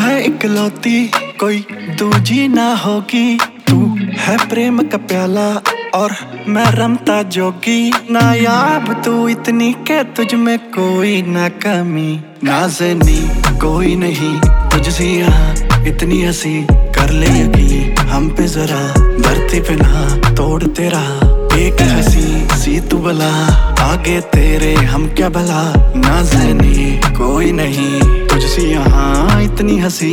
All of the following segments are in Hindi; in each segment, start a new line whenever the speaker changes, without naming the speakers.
है इकलौती, कोई दूजी ना होगी। तू है प्रेम का प्याला और मैं रमता जोगी। नायाब तू इतनी के तुझ में कोई ना कमी। नाज़नी कोई नहीं तुझसे यहाँ इतनी हंसी। कर ले यकीन हम पे जरा, धरती पे ना तोड़ तेरा। एक हंसी सी तू बला, आगे तेरे हम क्या भला। नाज़नी कोई नहीं तुझसे यहाँ इतनी हंसी।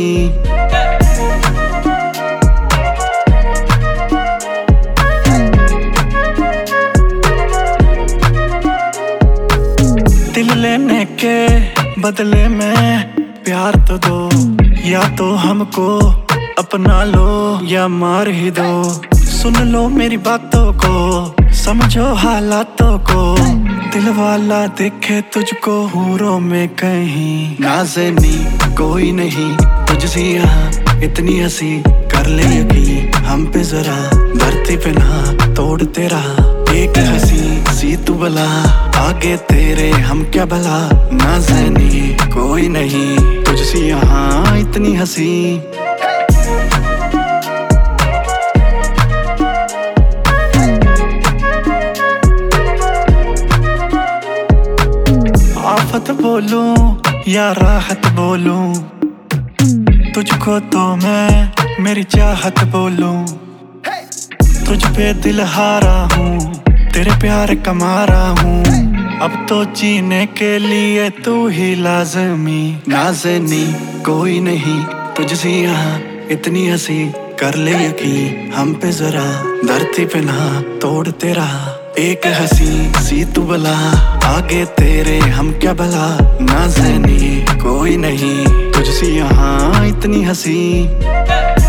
दिल लेने के बदले में प्यार तो दो, या तो हमको अपना लो या मार ही दो। सुन लो मेरी बातों को, समझो हालातों को। दिल वाला देखे तुझको हूरों में कहीं। नाज़नी कोई नहीं तुझसे यहाँ इतनी हंसी। कर ले यकीन हम पे जरा, धरती पे ना तोड़ तेरा। एक हंसी सी तू बला, आगे तेरे हम क्या भला। नाज़नी कोई नहीं तुझसे यहाँ इतनी हंसी। आफत बोलूं या राहत बोलूं, तुझको तो मैं मेरी चाहत बोलूं। तुझ पे दिल हारा हूँ, तेरे प्यार का मारा हूँ। अब तो जीने के लिए तू ही लाज़मी। नाज़नी कोई नहीं तुझसे यहाँ इतनी हंसी। कर ले यकीन हम पे जरा, धरती पे ना तोड़ तेरा। एक हंसी सी तू बला, आगे तेरे हम क्या भला। नाज़नी कोई नहीं तुझसे यहाँ इतनी हंसी।